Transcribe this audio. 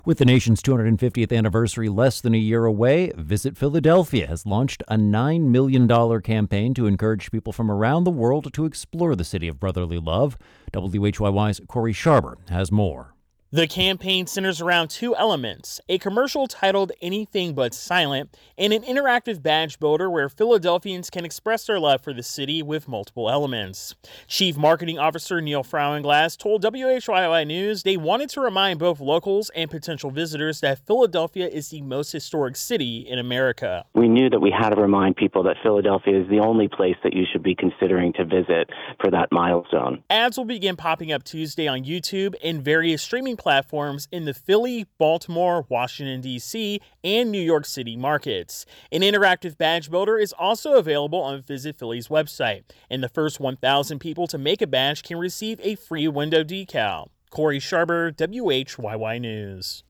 With the nation's 250th anniversary less than a year away, Visit Philadelphia has launched a $9 million campaign to encourage people from around the world to explore the city of brotherly love. WHYY's Corey Sharber has more. The campaign centers around two elements: a commercial titled Anything But Silent and an interactive badge builder where Philadelphians can express their love for the city with multiple elements. Chief Marketing Officer Neil Frauenglass told WHYY News they wanted to remind both locals and potential visitors that Philadelphia is the most historic city in America. We knew that we had to remind people that Philadelphia is the only place that you should be considering to visit for that milestone. Ads will begin popping up Tuesday on YouTube and various streaming platforms in the Philly, Baltimore, Washington, D.C., and New York City markets. An interactive badge builder is also available on Visit Philly's website, and the first 1,000 people to make a badge can receive a free window decal. Corey Sharber, WHYY News.